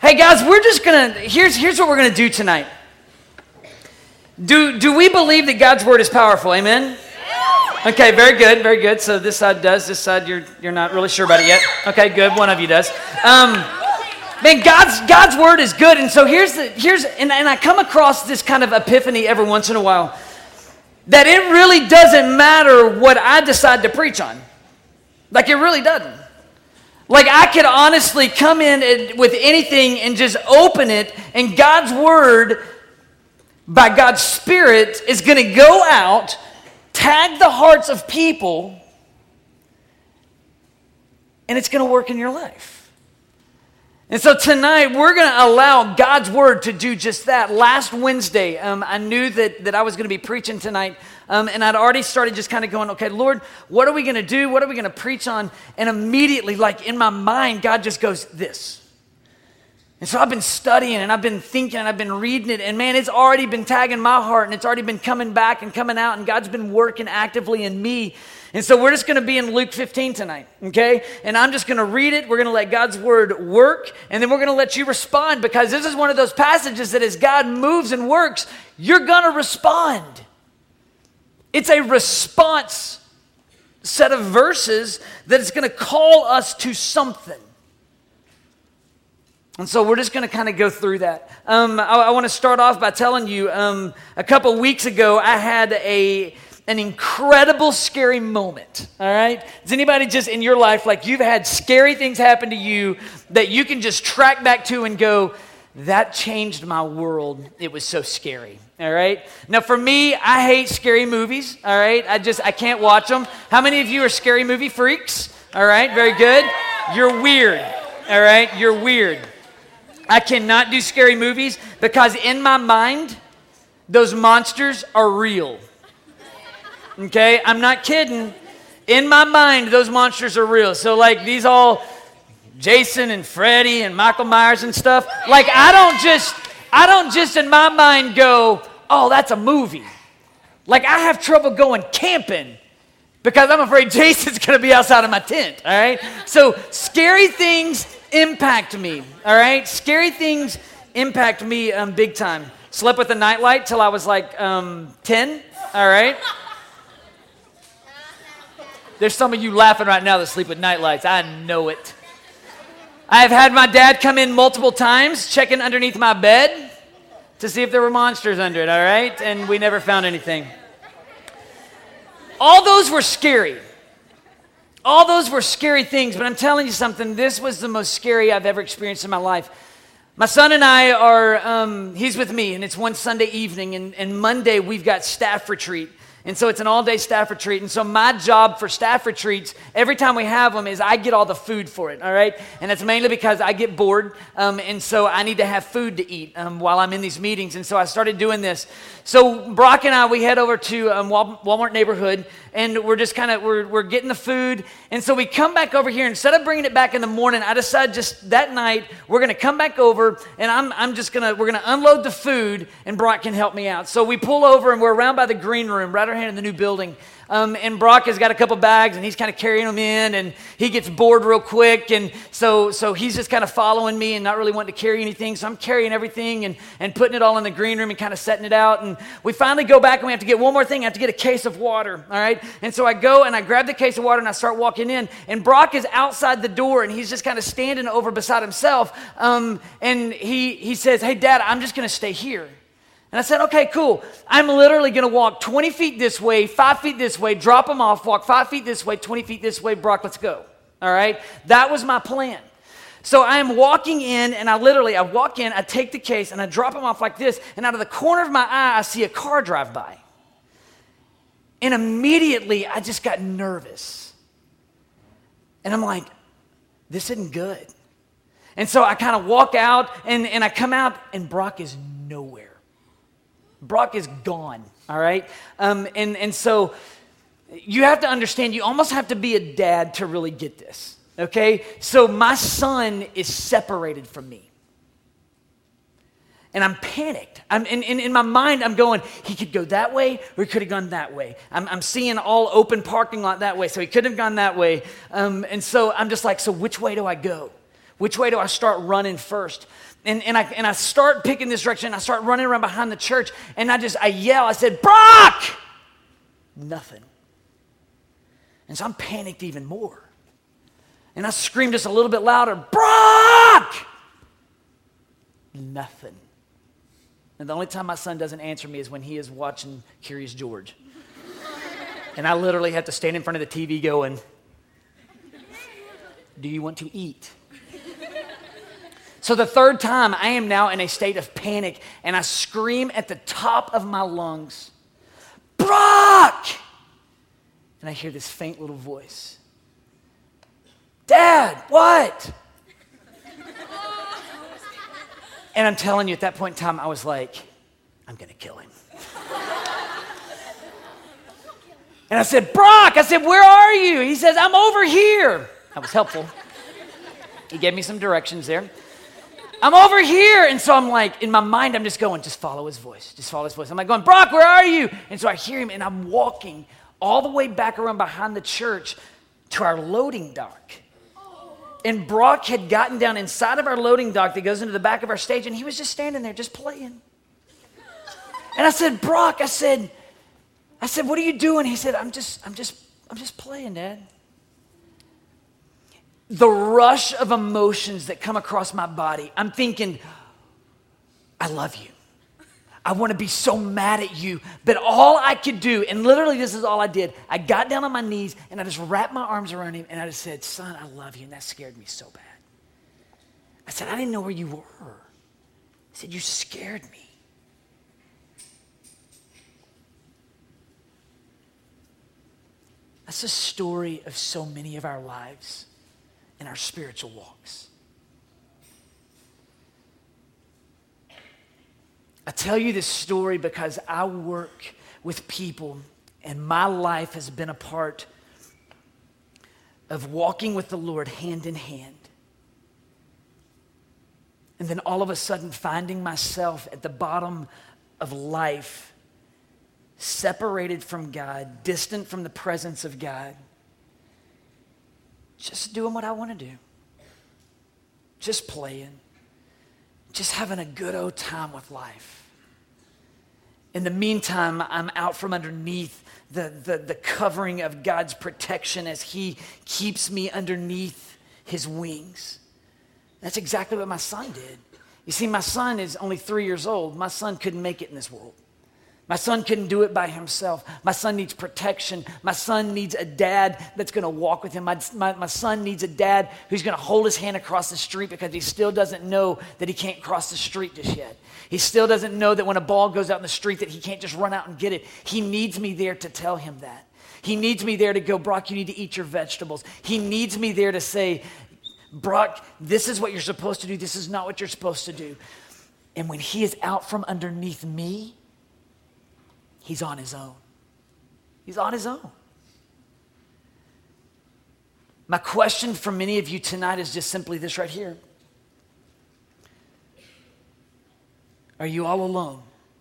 Hey guys, here's what we're gonna do tonight. Do we believe that God's word is powerful? Amen? Okay, very good, very good. So this side does, this side you're not really sure about it yet. Okay, good, one of you does. Man, God's word is good, and so and I come across this kind of epiphany every once in a while, that it really doesn't matter what I decide to preach on. Like, it really doesn't. Like, I could honestly come in with anything and just open it, and God's word, by God's Spirit, is going to go out, tag the hearts of people, and it's going to work in your life. And so tonight, we're going to allow God's word to do just that. Last Wednesday, I knew that I was going to be preaching tonight, and I'd already started just kind of going, okay, Lord, what are we going to do? What are we going to preach on? And immediately, like in my mind, God just goes, this. And so I've been studying, and I've been thinking, and I've been reading it, and man, it's already been tagging my heart, and it's already been coming back and coming out, and God's been working actively in me. And so we're just going to be in Luke 15 tonight, okay? And I'm just going to read it. We're going to let God's word work, and then we're going to let you respond, because this is one of those passages that as God moves and works, you're going to respond. It's a response set of verses that is going to call us to something. And so we're just going to kind of go through that. I want to start off by telling you, a couple weeks ago, I had an incredible scary moment, all right? Is anybody just in your life, like you've had scary things happen to you that you can just track back to and go, that changed my world. It was so scary, all right? Now for me, I hate scary movies, all right? I can't watch them. How many of you are scary movie freaks? All right, very good. You're weird, all right? You're weird. I cannot do scary movies because in my mind, those monsters are real. Okay, I'm not kidding. In my mind, those monsters are real. So like these all Jason and Freddy and Michael Myers and stuff. Like I don't just in my mind go, oh, that's a movie. Like I have trouble going camping because I'm afraid Jason's going to be outside of my tent. All right. So scary things impact me. All right. Scary things impact me big time. Slept with a nightlight till I was like 10. All right. There's some of you laughing right now that sleep with nightlights. I know it. I've had my dad come in multiple times, checking underneath my bed to see if there were monsters under it, all right? And we never found anything. All those were scary. All those were scary things, but I'm telling you something, this was the most scary I've ever experienced in my life. My son and I are, he's with me, and it's one Sunday evening, and Monday we've got staff retreat. And so it's an all-day staff retreat. And so my job for staff retreats, every time we have them, is I get all the food for it, all right? And it's mainly because I get bored, and so I need to have food to eat while I'm in these meetings. And so I started doing this. So Brock and I, we head over to Walmart neighborhood, and we're just kind of, we're getting the food. And so we come back over here. Instead of bringing it back in the morning, I decided just that night, we're going to come back over, and we're going to unload the food, and Brock can help me out. So we pull over, and we're around by the green room, right around in the new building. And Brock has got a couple bags, and he's kind of carrying them in, and he gets bored real quick, and so he's just kind of following me and not really wanting to carry anything, so I'm carrying everything and putting it all in the green room and kind of setting it out, and we finally go back, and we have to get one more thing. I have to get a case of water, all right? And so I go, and I grab the case of water, and I start walking in, and Brock is outside the door, and he's just kind of standing over beside himself, and he says, hey, Dad, I'm just going to stay here. And I said, okay, cool. I'm literally going to walk 20 feet this way, 5 feet this way, drop them off, walk 5 feet this way, 20 feet this way. Brock, let's go. All right? That was my plan. So I am walking in, and I walk in, I take the case, and I drop them off like this, and out of the corner of my eye, I see a car drive by. And immediately, I just got nervous. And I'm like, this isn't good. And so I kind of walk out, and I come out, and Brock is nowhere. Brock is gone, all right? And so you have to understand, you almost have to be a dad to really get this, okay? So my son is separated from me. And I'm panicked. In my mind, I'm going, he could go that way, or he could have gone that way. I'm seeing all open parking lot that way, so he couldn't have gone that way. And so I'm just like, so which way do I go? Which way do I start running first? And I start picking this direction. I start running around behind the church, and I yell. I said, Brock! Nothing. And so I'm panicked even more. And I scream just a little bit louder, Brock! Nothing. And the only time my son doesn't answer me is when he is watching Curious George. And I literally have to stand in front of the TV going, do you want to eat? So the third time, I am now in a state of panic, and I scream at the top of my lungs, Brock! And I hear this faint little voice. Dad, what? And I'm telling you, at that point in time, I was like, I'm going to kill him. And I said, Brock, where are you? He says, I'm over here. That was helpful. He gave me some directions there. I'm over here. And so I'm like, in my mind, I'm just going, just follow his voice. Just follow his voice. I'm like going, Brock, where are you? And so I hear him, and I'm walking all the way back around behind the church to our loading dock. And Brock had gotten down inside of our loading dock that goes into the back of our stage, and he was just standing there, just playing. And I said, Brock, I said, what are you doing? He said, I'm just playing, Dad. The rush of emotions that come across my body, I'm thinking, I love you. I want to be so mad at you. But all I could do, and literally this is all I did, I got down on my knees and I just wrapped my arms around him and I just said, son, I love you. And that scared me so bad. I said, I didn't know where you were. I said, you scared me. That's the story of so many of our lives in our spiritual walks. I tell you this story because I work with people, and my life has been a part of walking with the Lord hand in hand. And then all of a sudden finding myself at the bottom of life, separated from God, distant from the presence of God, just doing what I want to do, just playing, just having a good old time with life. In the meantime, I'm out from underneath the covering of God's protection as he keeps me underneath his wings. That's exactly what my son did. You see, my son is only 3 years old. My son couldn't make it in this world. My son couldn't do it by himself. My son needs protection. My son needs a dad that's going to walk with him. My son needs a dad who's going to hold his hand across the street because he still doesn't know that he can't cross the street just yet. He still doesn't know that when a ball goes out in the street that he can't just run out and get it. He needs me there to tell him that. He needs me there to go, Brock, you need to eat your vegetables. He needs me there to say, Brock, this is what you're supposed to do. This is not what you're supposed to do. And when he is out from underneath me, he's on his own. He's on his own. My question for many of you tonight is just simply this right here. Are you all alone?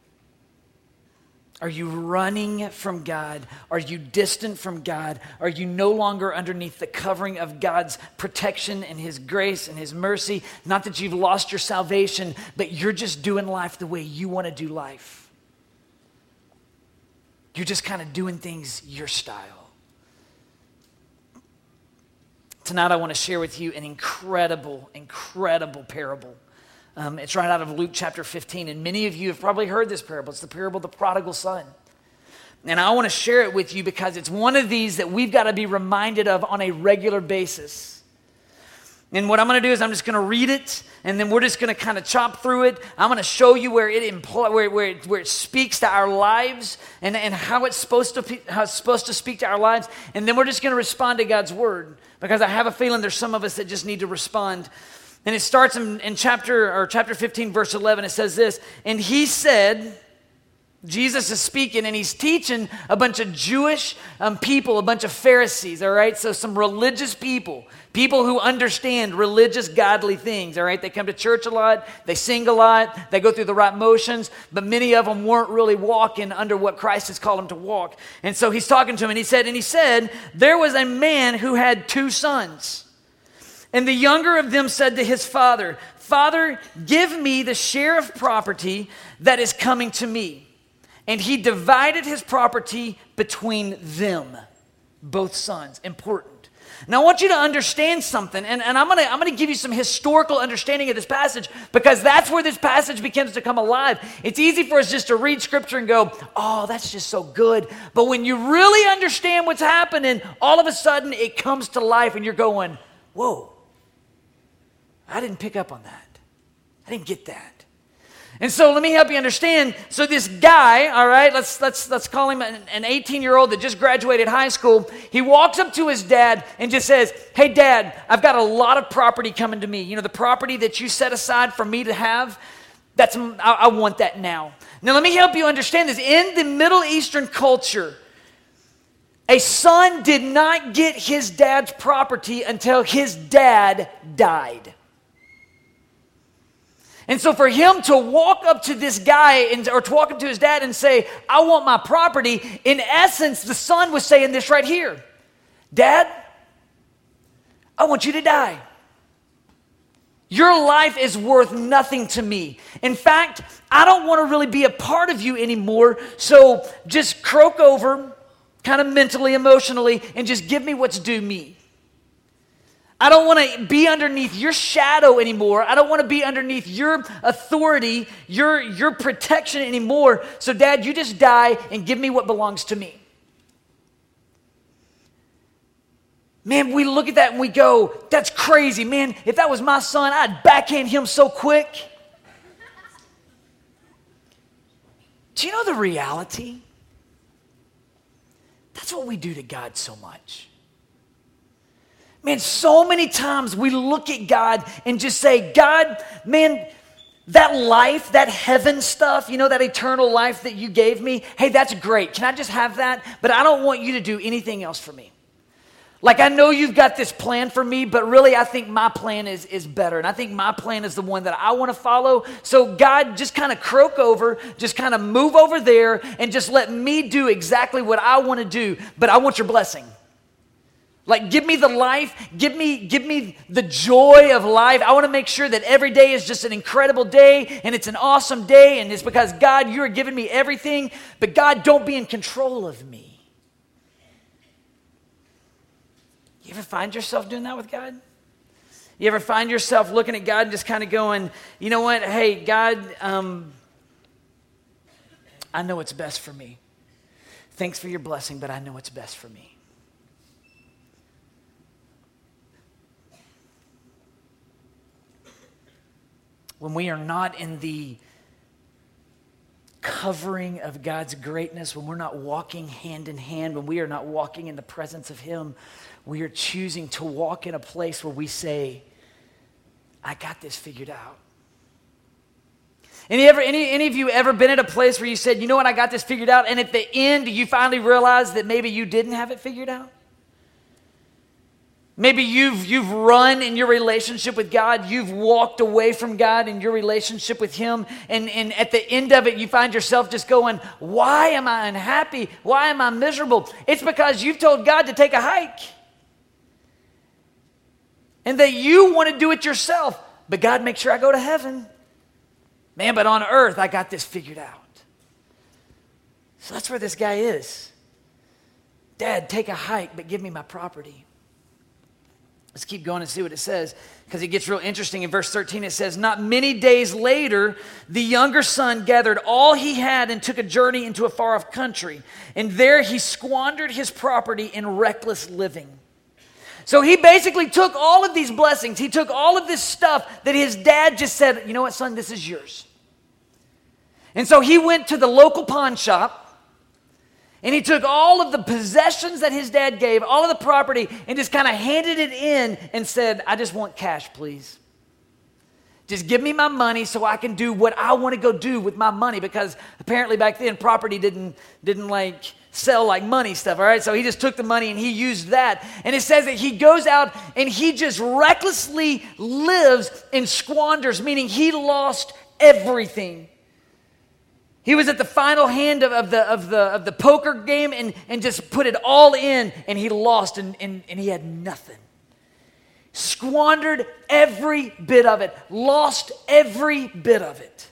Are you running from God? Are you distant from God? Are you no longer underneath the covering of God's protection and his grace and his mercy? Not that you've lost your salvation, but you're just doing life the way you want to do life. You're just kind of doing things your style. Tonight I want to share with you an incredible parable. It's right out of Luke chapter 15, and many of you have probably heard this parable. It's the parable of the prodigal son. And I want to share it with you because it's one of these that we've got to be reminded of on a regular basis. And what I'm going to do is I'm just going to read it, and then we're just going to kind of chop through it. I'm going to show you where it speaks to our lives and how it's supposed to speak to our lives. And then we're just going to respond to God's word because I have a feeling there's some of us that just need to respond. And it starts in chapter 15, verse 11. It says this, and he said, Jesus is speaking, and he's teaching a bunch of Jewish people, a bunch of Pharisees, all right? So some religious people who understand religious, godly things, all right? They come to church a lot, they sing a lot, they go through the right motions, but many of them weren't really walking under what Christ has called them to walk. And so he's talking to them, and he said, there was a man who had 2 sons. And the younger of them said to his father, Father, give me the share of property that is coming to me. And he divided his property between them, both sons. Important. Now, I want you to understand something, and I'm gonna give you some historical understanding of this passage, because that's where this passage begins to come alive. It's easy for us just to read Scripture and go, oh, that's just so good. But when you really understand what's happening, all of a sudden it comes to life, and you're going, whoa, I didn't pick up on that. I didn't get that. And so let me help you understand. So this guy, all right, let's call him an 18-year-old that just graduated high school. He walks up to his dad and just says, hey, Dad, I've got a lot of property coming to me. You know, the property that you set aside for me to have, I want that now. Now, let me help you understand this. In the Middle Eastern culture, a son did not get his dad's property until his dad died. And so for him to walk up to this guy or to walk up to his dad and say, I want my property, in essence, the son was saying this right here. Dad, I want you to die. Your life is worth nothing to me. In fact, I don't want to really be a part of you anymore, so just croak over, kind of mentally, emotionally, and just give me what's due me. I don't want to be underneath your shadow anymore. I don't want to be underneath your authority, your protection anymore. So, Dad, you just die and give me what belongs to me. Man, we look at that and we go, that's crazy. Man, if that was my son, I'd backhand him so quick. Do you know the reality? That's what we do to God so much. Man, so many times we look at God and just say, God, man, that life, that heaven stuff, you know, that eternal life that you gave me, hey, that's great. Can I just have that? But I don't want you to do anything else for me. Like, I know you've got this plan for me, but really I think my plan is better. And I think my plan is the one that I want to follow. So God, just kind of croak over, just kind of move over there and just let me do exactly what I want to do. But I want your blessing. Like, give me the life, give me the joy of life. I want to make sure that every day is just an incredible day and it's an awesome day, and it's because, God, you are giving me everything, but God, don't be in control of me. You ever find yourself doing that with God? You ever find yourself looking at God and just kind of going, you know what, hey, God, I know what's best for me. Thanks for your blessing, but I know what's best for me. When we are not in the covering of God's greatness, when we're not walking hand in hand, when we are not walking in the presence of Him, we are choosing to walk in a place where we say, I got this figured out. Any of you ever been at a place where you said, you know what, I got this figured out, and at the end you finally realized that maybe you didn't have it figured out? Maybe you've run in your relationship with God. You've walked away from God in your relationship with Him. And at the end of it, you find yourself just going, why am I unhappy? Why am I miserable? It's because you've told God to take a hike. And that you want to do it yourself. But God, make sure I go to heaven. Man, but on earth, I got this figured out. So that's where this guy is. Dad, take a hike, but give me my property. Let's keep going and see what it says, because it gets real interesting. In verse 13, it says, not many days later, the younger son gathered all he had and took a journey into a far-off country. And there he squandered his property in reckless living. So he basically took all of these blessings. He took all of this stuff that his dad just said, you know what, son, this is yours. And so he went to the local pawn shop, and he took all of the possessions that his dad gave, all of the property, and just kind of handed it in and said, I just want cash, please. Just give me my money so I can do what I want to go do with my money, because apparently back then property didn't like sell like money stuff, all right? So he just took the money and he used that. And it says that he goes out and he just recklessly lives and squanders, meaning he lost everything. He was at the final hand of the poker game and just put it all in, and he lost and he had nothing. Squandered every bit of it. Lost every bit of it.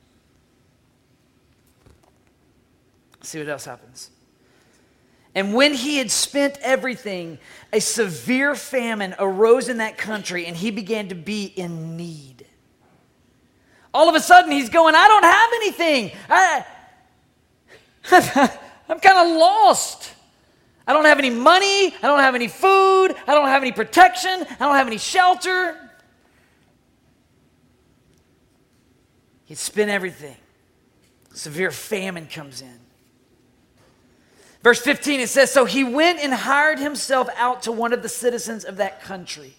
See what else happens. And when he had spent everything, a severe famine arose in that country, and he began to be in need. All of a sudden, he's going, I don't have anything. I'm kind of lost. I don't have any money. I don't have any food. I don't have any protection. I don't have any shelter. He'd spent everything. Severe famine comes in. Verse 15, it says, so he went and hired himself out to one of the citizens of that country,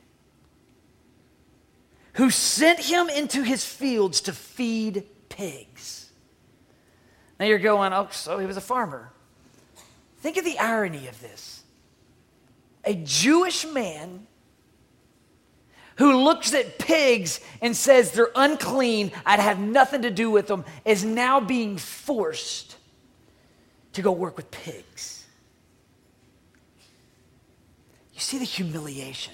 who sent him into his fields to feed pigs. Now you're going, oh, so he was a farmer. Think of the irony of this. A Jewish man who looks at pigs and says they're unclean, I'd have nothing to do with them, is now being forced to go work with pigs. You see the humiliation.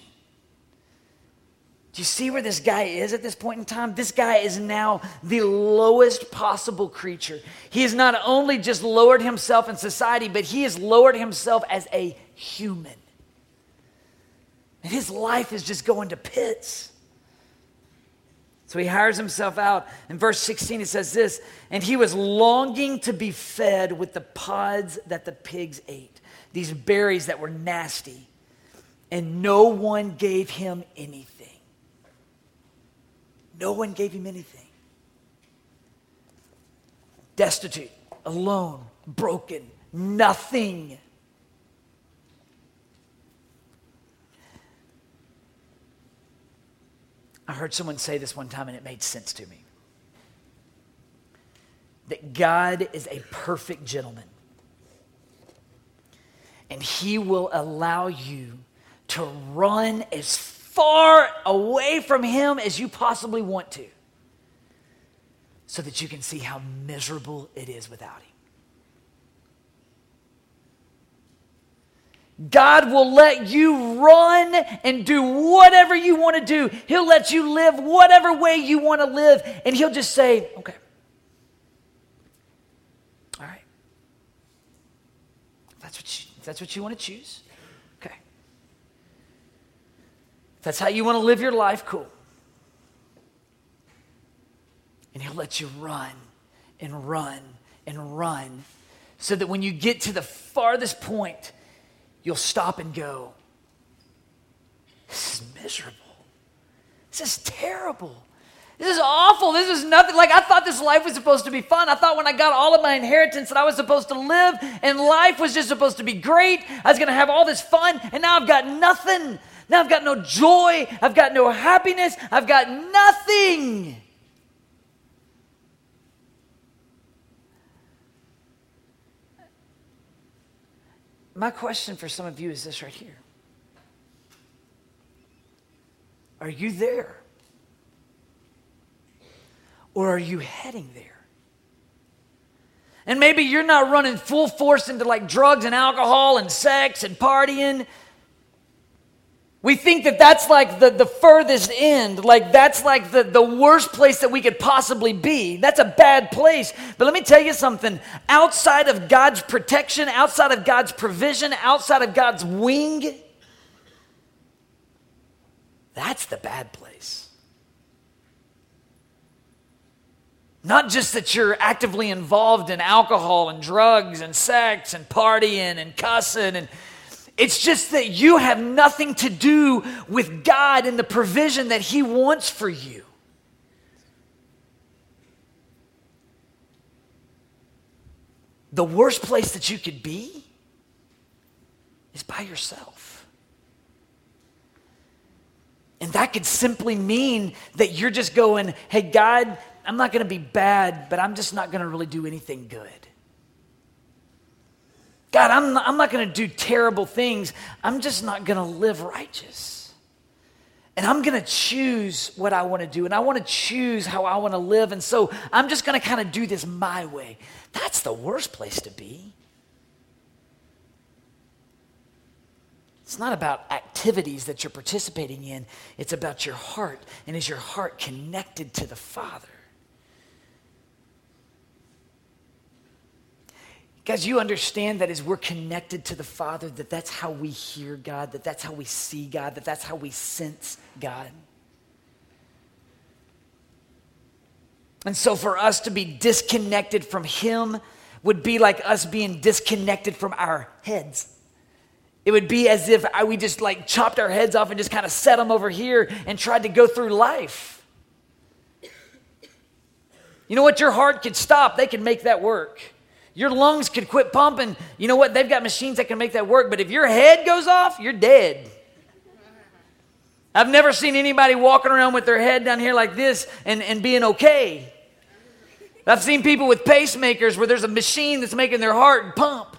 Do you see where this guy is at this point in time? This guy is now the lowest possible creature. He has not only just lowered himself in society, but he has lowered himself as a human. And his life is just going to pits. So he hires himself out. In verse 16 it says this, and he was longing to be fed with the pods that the pigs ate, these berries that were nasty, and no one gave him anything. No one gave him anything. Destitute, alone, broken, nothing. I heard someone say this one time and it made sense to me. That God is a perfect gentleman. And he will allow you to run as far away from him as you possibly want to, so that you can see how miserable it is without him. God will let you run and do whatever you want to do. He'll let you live whatever way you want to live. And he'll just say, okay. All right. If that's what you want to choose, okay. If that's how you want to live your life, cool. And he'll let you run and run and run, so that when you get to the farthest point, you'll stop and go, this is miserable. This is terrible. This is awful. This is nothing. Like, I thought this life was supposed to be fun. I thought when I got all of my inheritance that I was supposed to live, and life was just supposed to be great. I was going to have all this fun, and now I've got nothing. Now I've got no joy. I've got no happiness. I've got nothing. My question for some of you is this right here. Are you there? Or are you heading there? And maybe you're not running full force into like drugs and alcohol and sex and partying. We think that that's like the furthest end. Like that's like the worst place that we could possibly be. That's a bad place. But let me tell you something. Outside of God's protection, outside of God's provision, outside of God's wing, that's the bad place. Not just that you're actively involved in alcohol and drugs and sex and partying and cussing, and it's just that you have nothing to do with God and the provision that He wants for you. The worst place that you could be is by yourself. And that could simply mean that you're just going, hey, God, I'm not going to be bad, but I'm just not going to really do anything good. God, I'm not going to do terrible things. I'm just not going to live righteous. And I'm going to choose what I want to do, and I want to choose how I want to live, and so I'm just going to kind of do this my way. That's the worst place to be. It's not about activities that you're participating in. It's about your heart. And is your heart connected to the Father? Guys, you understand that as we're connected to the Father, that that's how we hear God, that that's how we see God, that that's how we sense God. And so for us to be disconnected from Him would be like us being disconnected from our heads. It would be as if we just like chopped our heads off and just kind of set them over here and tried to go through life. You know what? Your heart could stop. They can make that work. Your lungs could quit pumping. You know what? They've got machines that can make that work. But if your head goes off, you're dead. I've never seen anybody walking around with their head down here like this and being okay. I've seen people with pacemakers where there's a machine that's making their heart pump.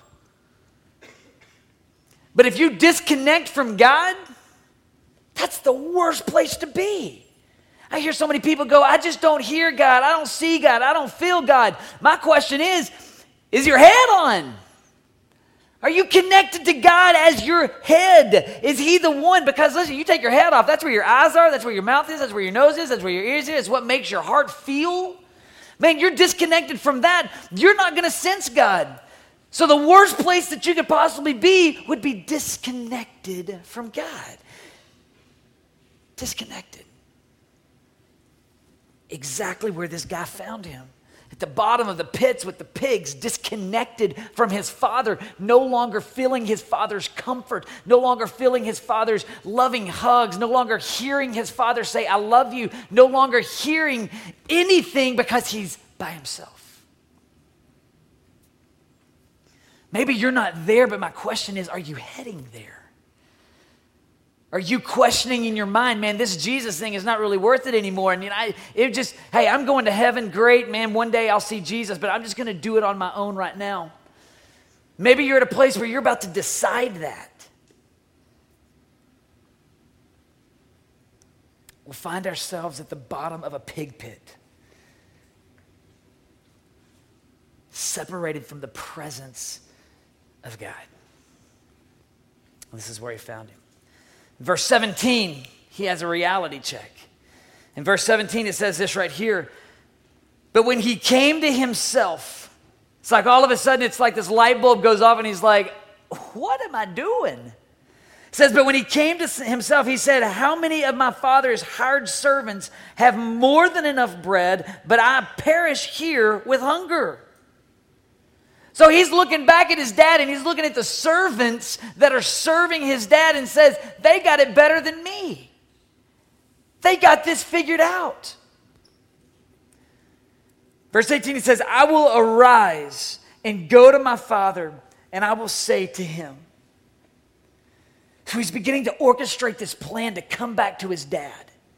But if you disconnect from God, that's the worst place to be. I hear so many people go, I just don't hear God. I don't see God. I don't feel God. My question is your head on? Are you connected to God as your head? Is He the one? Because listen, you take your head off, that's where your eyes are, that's where your mouth is, that's where your nose is, that's where your ears is, what makes your heart feel. Man, you're disconnected from that. You're not going to sense God. So the worst place that you could possibly be would be disconnected from God. Disconnected. Exactly where this guy found him. At the bottom of the pits with the pigs, disconnected from his father, no longer feeling his father's comfort, no longer feeling his father's loving hugs, no longer hearing his father say, I love you, no longer hearing anything because he's by himself. Maybe you're not there, but my question is, are you heading there? Are you questioning in your mind, man, this Jesus thing is not really worth it anymore? And hey, I'm going to heaven, great, man, one day I'll see Jesus, but I'm just going to do it on my own right now. Maybe you're at a place where you're about to decide that. We'll find ourselves at the bottom of a pig pit, separated from the presence of God. This is where he found him. Verse 17, he has a reality check. In verse 17, it says this right here. But when he came to himself, it's like all of a sudden, it's like this light bulb goes off and he's like, what am I doing? It says, but when he came to himself, he said, how many of my father's hired servants have more than enough bread, but I perish here with hunger? So he's looking back at his dad and he's looking at the servants that are serving his dad and says, they got it better than me. They got this figured out. Verse 18, he says, I will arise and go to my father and I will say to him. So he's beginning to orchestrate this plan to come back to his dad.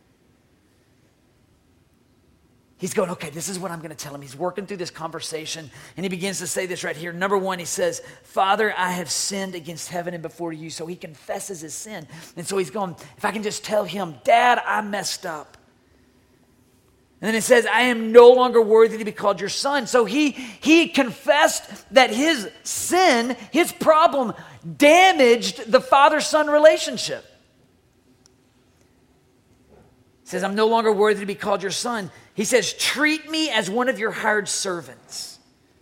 He's going, okay, this is what I'm going to tell him. He's working through this conversation, and he begins to say this right here. Number one, he says, Father, I have sinned against heaven and before you. So he confesses his sin. And so he's going, if I can just tell him, Dad, I messed up. And then it says, I am no longer worthy to be called your son. So he confessed that his sin, his problem, damaged the father-son relationship. He says, I'm no longer worthy to be called your son. He says, treat me as one of your hired servants.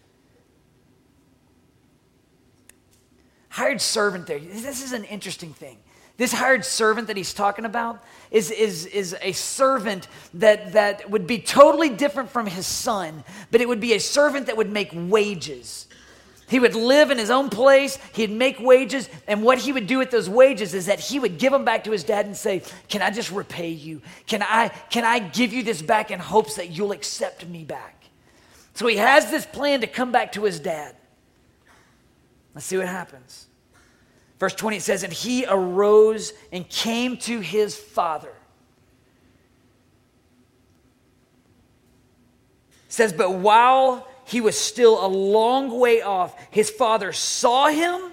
Hired servant there. This is an interesting thing. This hired servant that he's talking about is a servant that would be totally different from his son, but it would be a servant that would make wages. He would live in his own place, he'd make wages, and what he would do with those wages is that he would give them back to his dad and say, can I just repay you? Can I give you this back in hopes that you'll accept me back? So he has this plan to come back to his dad. Let's see what happens. Verse 20, it says, and he arose and came to his father. It says, but while he was still a long way off, his father saw him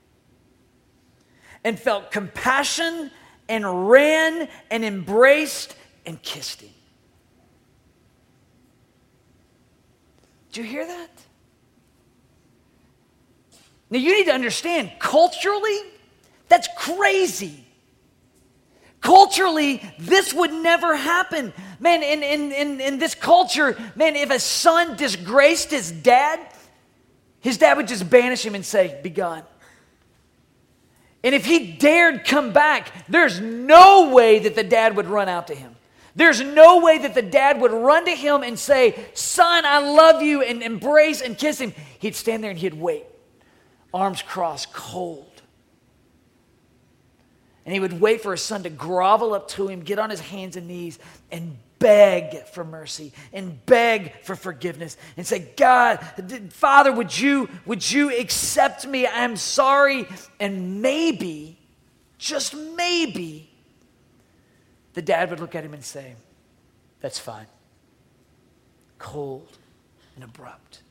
and felt compassion and ran and embraced and kissed him. Did you hear that? Now you need to understand, culturally, That's crazy. Culturally, this would never happen. Man, in this culture, man, if a son disgraced his dad would just banish him and say, be gone. And if he dared come back, there's no way that the dad would run out to him. There's no way that the dad would run to him and say, son, I love you, and embrace and kiss him. He'd stand there and he'd wait, arms crossed, cold. And he would wait for his son to grovel up to him, get on his hands and knees, and beg for mercy and beg for forgiveness and say, God, Father, would you accept me? I'm sorry. And maybe, just maybe, the dad would look at him and say, that's fine. Cold and abrupt.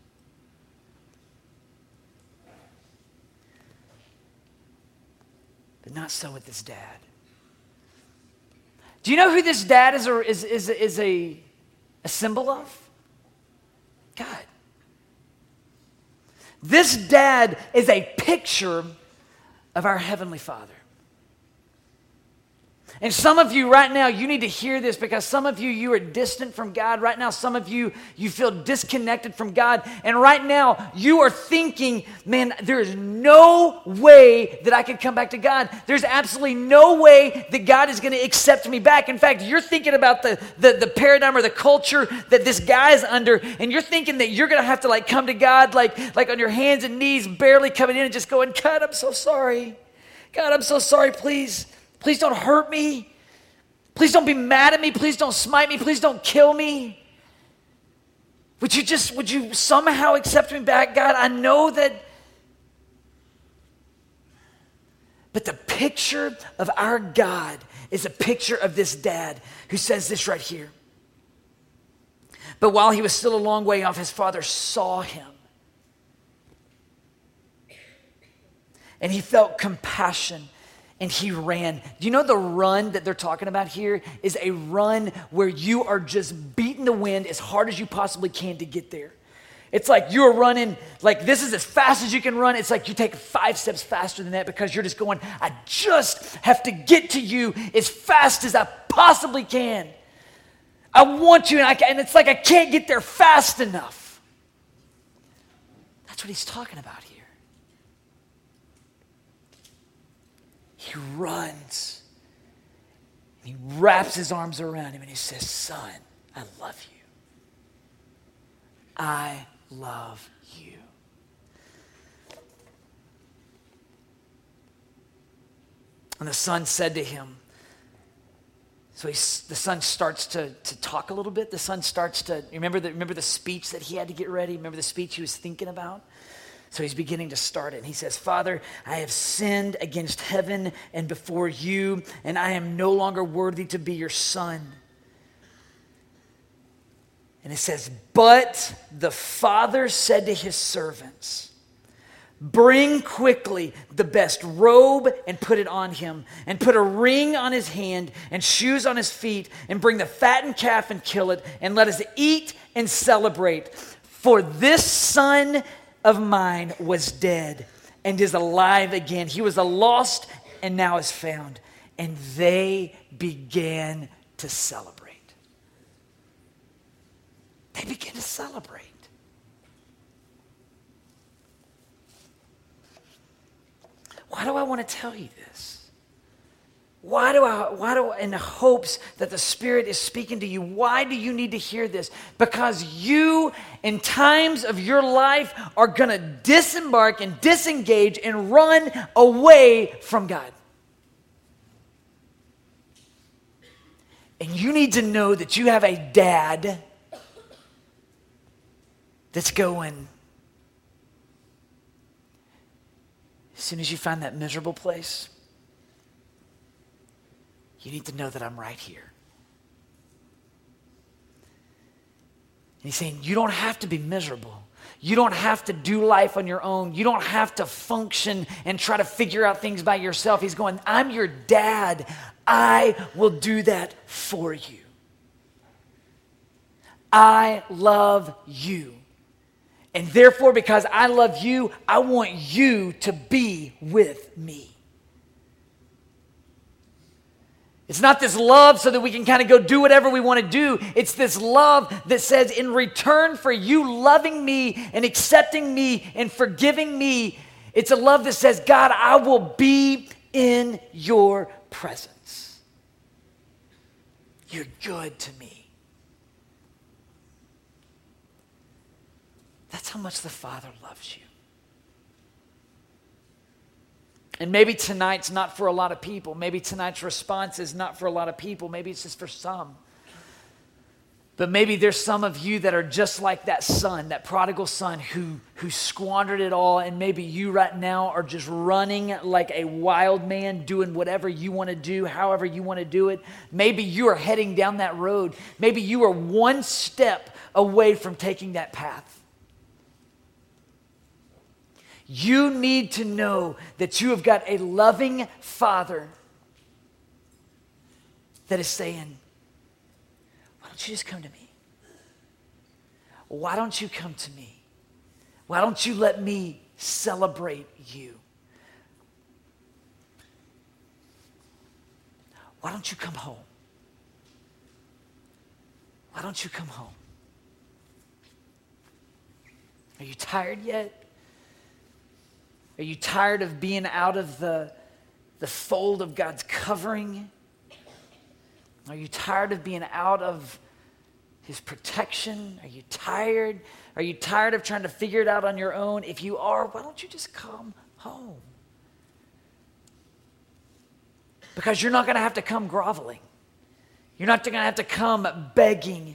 But not so with this dad. Do you know who this dad is a symbol of? God. This dad is a picture of our Heavenly Father. And some of you right now, you need to hear this because some of you are distant from God. Right now, some of you feel disconnected from God. And right now, you are thinking, man, there is no way that I can come back to God. There's absolutely no way that God is going to accept me back. In fact, you're thinking about the paradigm or the culture that this guy is under, and you're thinking that you're going to have to like come to God like on your hands and knees, barely coming in and just going, God, I'm so sorry. God, I'm so sorry, please. Please don't hurt me. Please don't be mad at me. Please don't smite me. Please don't kill me. Would you somehow accept me back, God? I know that. But the picture of our God is a picture of this dad who says this right here. But while he was still a long way off, his father saw him. And he felt compassion. And he ran. Do you know the run that they're talking about here is a run where you are just beating the wind as hard as you possibly can to get there. It's like you're running, like this is as fast as you can run. It's like you take 5 steps faster than that because you're just going, I just have to get to you as fast as I possibly can. I want you, and it's like I can't get there fast enough. That's what he's talking about here. He runs. He wraps his arms around him and he says, son, I love you. I love you. And the son said to him, so the son starts to talk a little bit. The son starts to, remember the speech that he had to get ready? Remember the speech he was thinking about? So he's beginning to start it. And he says, Father, I have sinned against heaven and before you, and I am no longer worthy to be your son. And it says, but the father said to his servants, bring quickly the best robe and put it on him, and put a ring on his hand and shoes on his feet, and bring the fattened calf and kill it, and let us eat and celebrate. For this son of mine was dead and is alive again. He was a lost and now is found. And they began to celebrate. They began to celebrate. Why do I want to tell you this? Why do I, in the hopes that the Spirit is speaking to you, why do you need to hear this? Because you, in times of your life, are going to disembark and disengage and run away from God. And you need to know that you have a dad that's going, as soon as you find that miserable place, you need to know that I'm right here. And he's saying, you don't have to be miserable. You don't have to do life on your own. You don't have to function and try to figure out things by yourself. He's going, I'm your dad. I will do that for you. I love you. And therefore, because I love you, I want you to be with me. It's not this love so that we can kind of go do whatever we want to do. It's this love that says, in return for you loving me and accepting me and forgiving me, it's a love that says, God, I will be in your presence. You're good to me. That's how much the Father loves you. And maybe tonight's not for a lot of people. Maybe tonight's response is not for a lot of people. Maybe it's just for some. But maybe there's some of you that are just like that son, that prodigal son who squandered it all. And maybe you right now are just running like a wild man, doing whatever you want to do, however you want to do it. Maybe you are heading down that road. Maybe you are one step away from taking that path. You need to know that you have got a loving Father that is saying, why don't you just come to me? Why don't you come to me? Why don't you let me celebrate you? Why don't you come home? Why don't you come home? Are you tired yet? Are you tired of being out of the fold of God's covering? Are you tired of being out of his protection? Are you tired? Are you tired of trying to figure it out on your own? If you are, why don't you just come home? Because you're not going to have to come groveling. You're not going to have to come begging.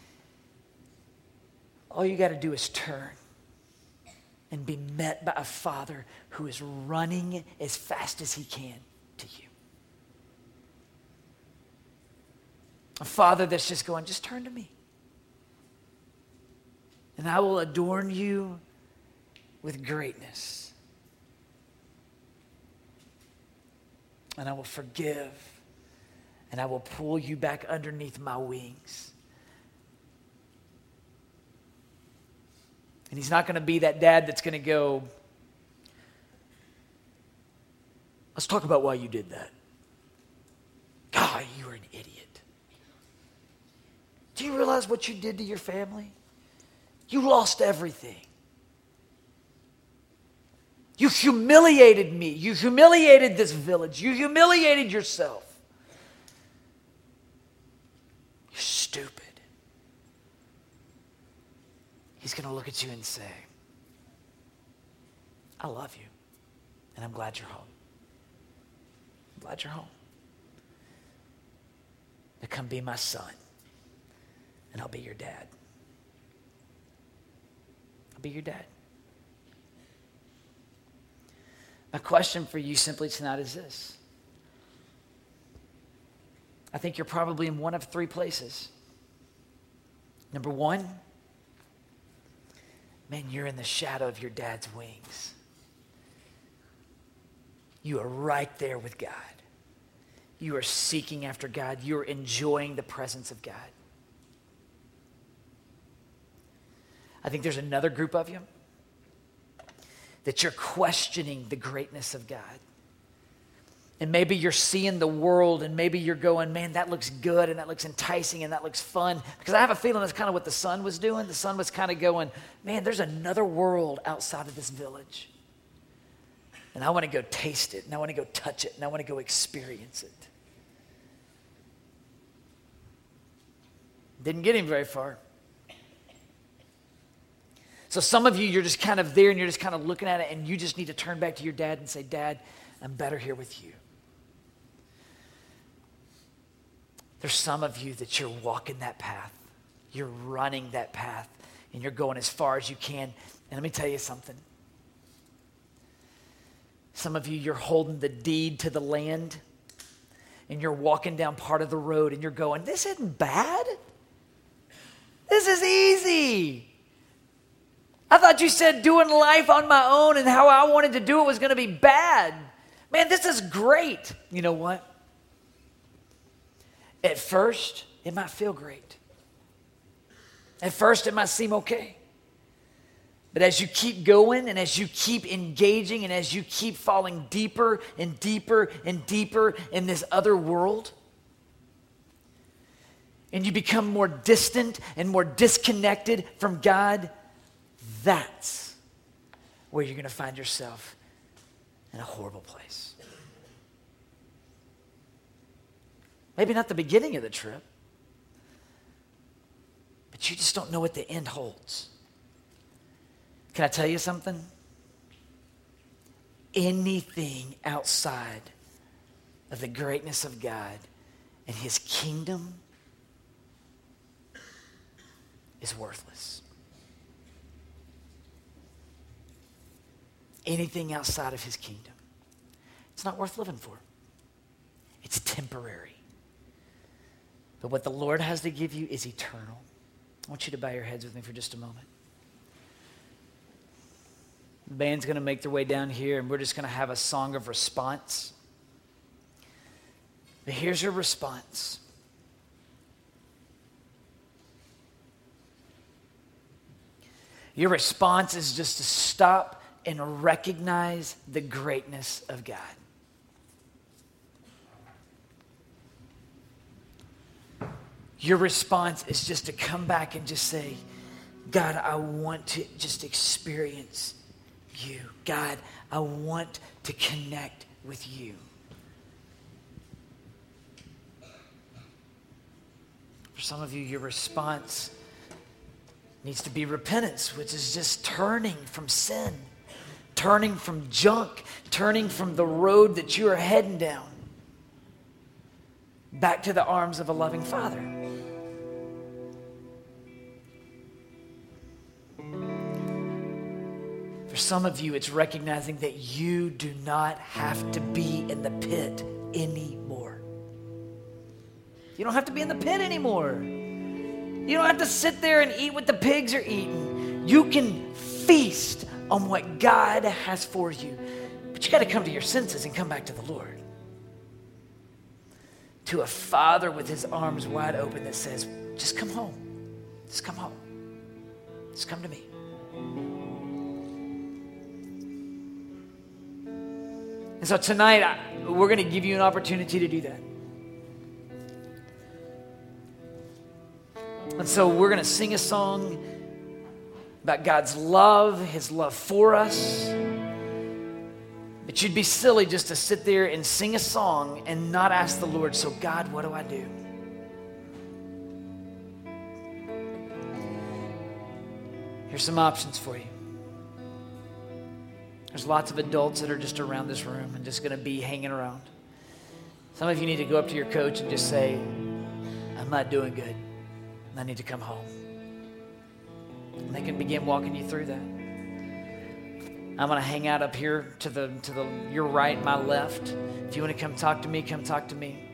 All you got to do is turn and be met by a Father who is running as fast as he can to you. A Father that's just going, just turn to me. And I will adorn you with greatness. And I will forgive. And I will pull you back underneath my wings. And he's not going to be that dad that's going to go, let's talk about why you did that. God, you were an idiot. Do you realize what you did to your family? You lost everything. You humiliated me. You humiliated this village. You humiliated yourself. You're stupid. He's going to look at you and say, I love you, and I'm glad you're home. I'm glad you're home. Now come be my son, and I'll be your dad. I'll be your dad. My question for you simply tonight is this. I think you're probably in one of three places. Number one, man, you're in the shadow of your dad's wings. You are right there with God. You are seeking after God. You're enjoying the presence of God. I think there's another group of you that you're questioning the greatness of God. And maybe you're seeing the world and maybe you're going, man, that looks good and that looks enticing and that looks fun. Because I have a feeling that's kind of what the son was doing. The son was kind of going, man, there's another world outside of this village. And I want to go taste it and I want to go touch it and I want to go experience it. Didn't get him very far. So some of you, you're just kind of there and you're just kind of looking at it and you just need to turn back to your dad and say, Dad, I'm better here with you. There's some of you that you're walking that path. You're running that path and you're going as far as you can. And let me tell you something. Some of you, you're holding the deed to the land and you're walking down part of the road and you're going, this isn't bad. This is easy. I thought you said doing life on my own and how I wanted to do it was going to be bad. Man, this is great. You know what? At first, it might feel great. At first, it might seem okay. But as you keep going and as you keep engaging and as you keep falling deeper and deeper and deeper in this other world, and you become more distant and more disconnected from God, that's where you're going to find yourself in a horrible place. Maybe not the beginning of the trip, but you just don't know what the end holds. Can I tell you something? Anything outside of the greatness of God and his kingdom is worthless. Anything outside of his kingdom, it's not worth living for. It's temporary. But what the Lord has to give you is eternal. I want you to bow your heads with me for just a moment. The band's going to make their way down here, and we're just going to have a song of response. But here's your response. Your response is just to stop and recognize the greatness of God. Your response is just to come back and just say, God, I want to just experience you. God, I want to connect with you. For some of you, your response needs to be repentance, which is just turning from sin, turning from junk, turning from the road that you are heading down, back to the arms of a loving Father. For some of you, it's recognizing that you do not have to be in the pit anymore. You don't have to be in the pit anymore. You don't have to sit there and eat what the pigs are eating. You can feast on what God has for you. But you got to come to your senses and come back to the Lord. To a Father with his arms wide open that says, just come home. Just come home. Just come to me. And so tonight, we're going to give you an opportunity to do that. And so we're going to sing a song about God's love, his love for us. But you'd be silly just to sit there and sing a song and not ask the Lord, so God, what do I do? Here's some options for you. There's lots of adults that are just around this room and just going to be hanging around. Some of you need to go up to your coach and just say, I'm not doing good. I need to come home. And they can begin walking you through that. I'm going to hang out up here to your right, my left. If you want to come talk to me, come talk to me.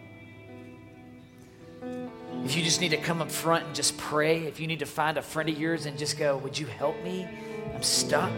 If you just need to come up front and just pray, if you need to find a friend of yours and just go, would you help me? I'm stuck.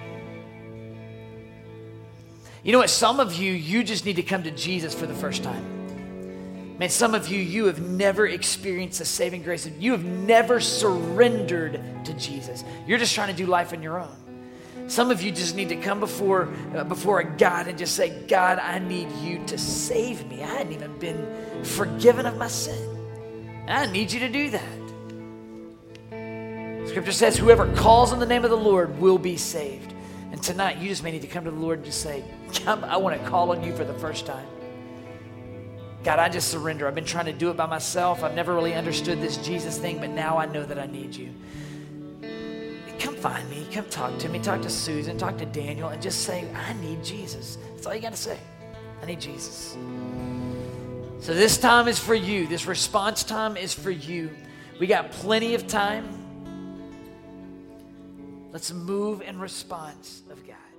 You know what? Some of you just need to come to Jesus for the first time. Man, some of you have never experienced the saving grace. You have never surrendered to Jesus. You're just trying to do life on your own. Some of you just need to come before a God and just say, God, I need you to save me. I hadn't even been forgiven of my sin. And I need you to do that. Scripture says, whoever calls on the name of the Lord will be saved. And tonight, you just may need to come to the Lord and just say, I want to call on you for the first time. God, I just surrender. I've been trying to do it by myself. I've never really understood this Jesus thing, but now I know that I need you. Come find me. Come talk to me. Talk to Susan. Talk to Daniel and just say, I need Jesus. That's all you got to say. I need Jesus. So this time is for you. This response time is for you. We got plenty of time. Let's move in response of God.